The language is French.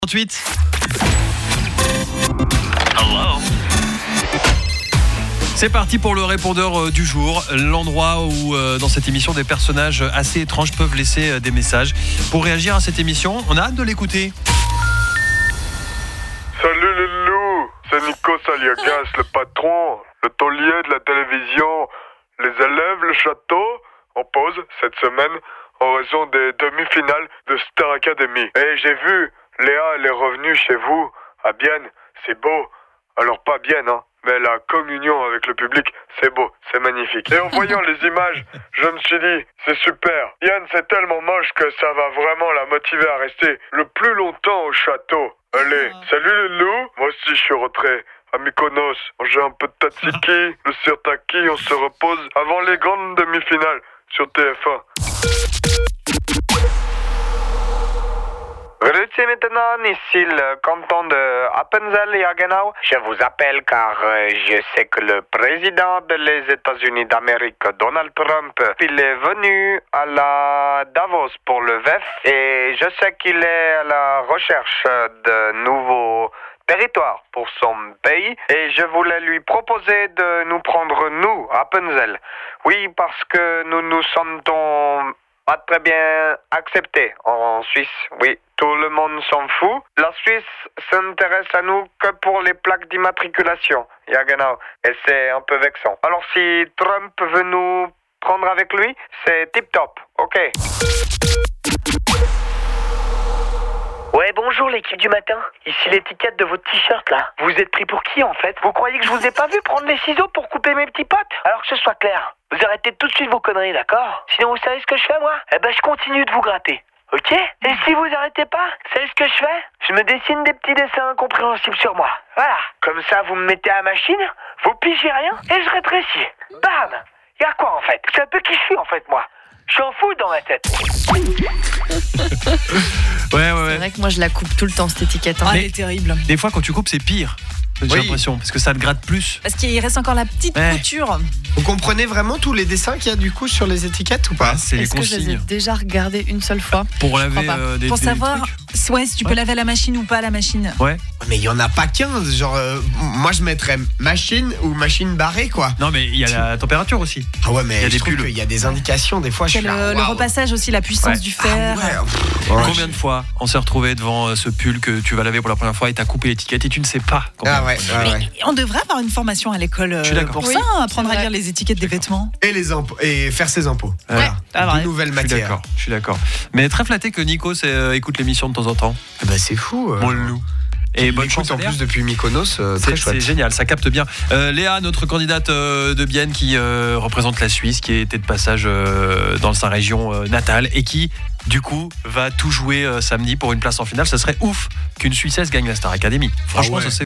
38. C'est parti pour le répondeur du jour, l'endroit où dans cette émission des personnages assez étranges peuvent laisser des messages. Pour réagir à cette émission, on a hâte de l'écouter. Salut les loups, c'est Nico Saliagas, le patron, le taulier de la télévision. Les élèves, le château, en pause cette semaine en raison des demi-finales de Star Academy. Et j'ai vu, Léa, elle est revenue chez vous, à Bienne, c'est beau. Alors pas Bienne, hein, mais la communion avec le public, c'est beau, c'est magnifique. Et en voyant les images, je me suis dit, c'est super. Yann, c'est tellement moche que ça va vraiment la motiver à rester le plus longtemps au château. Allez, salut les loups. Moi aussi je suis rentré à Mykonos. J'ai un peu de tzatziki, le sirtaki, on se repose avant les grandes demi-finales sur TF1. Grüezi miteinander, ici le canton de Appenzell, Jagenau. Je vous appelle car je sais que le président des États-Unis d'Amérique, Donald Trump, il est venu à la Davos pour le VEF et je sais qu'il est à la recherche de nouveaux territoires pour son pays et je voulais lui proposer de nous prendre, nous, Appenzell. Oui, parce que nous nous sentons pas très bien acceptés en Suisse, oui. Tout le monde s'en fout. La Suisse s'intéresse à nous que pour les plaques d'immatriculation. Ja, genau. Et c'est un peu vexant. Alors si Trump veut nous prendre avec lui, c'est tip-top. Ok. Ouais, bonjour l'équipe du matin. Ici l'étiquette de votre t-shirt là. Vous êtes pris pour qui en fait? Vous croyez que je vous ai pas vu prendre les ciseaux pour couper mes petits potes? Alors que ce soit clair, vous arrêtez tout de suite vos conneries, d'accord? Sinon vous savez ce que je fais moi? Eh ben je continue de vous gratter. Ok? Et si vous arrêtez pas, vous savez ce que je fais? Je me dessine des petits dessins incompréhensibles sur moi. Voilà. Comme ça, vous me mettez à la machine, vous pigez rien, et je rétrécis. Bam! Y'a quoi en fait? C'est un peu qui je suis en fait, moi. Je suis en fou dans ma tête. Ouais. C'est vrai que moi je la coupe tout le temps cette étiquette. Mais Elle est terrible. des fois, quand tu coupes, c'est pire. J'ai l'impression, parce que ça te gratte plus. Parce qu'il reste encore la petite couture. Vous comprenez vraiment tous les dessins qu'il y a du coup sur les étiquettes ou pas? C'est les Est-ce que je les ai consignes. déjà regardées une seule fois? Pour laver crois pas. des Pour savoir trucs. si tu peux laver à la machine ou pas à la machine. Ouais. Mais il y en a pas 15, genre moi je mettrais machine ou machine barrée quoi. Non, mais il y a la température aussi. Ah ouais Il y mais a je des trouve pulls. qu'il y a des indications des fois je C'est suis là, le waouh. repassage aussi, la puissance du fer. Ah Combien de fois on s'est retrouvé devant ce pull que tu vas laver pour la première fois et t'as coupé l'étiquette et tu ne sais pas combien. Ah ouais, ouais, ouais. On devrait avoir une formation à l'école Je suis d'accord. pour Oui, ça, apprendre c'est à vrai. lire les étiquettes des vêtements. Et les impôts et faire ses impôts. Voilà. Ah, De ouais. nouvelles Je suis matières. d'accord, je suis d'accord. Mais très flatté que Nico écoute l'émission de temps en temps. Ah bah c'est fou. Bon le loup. Et bonne chance en à Léa. plus depuis Mykonos, très C'est chouette. génial, ça capte bien. Léa, notre candidate de Bienne qui représente la Suisse, qui était de passage dans sa région natale et qui, du coup, va tout jouer samedi pour une place en finale. Ça serait ouf qu'une Suissesse gagne la Star Academy. Franchement, Ah ouais. ça c'est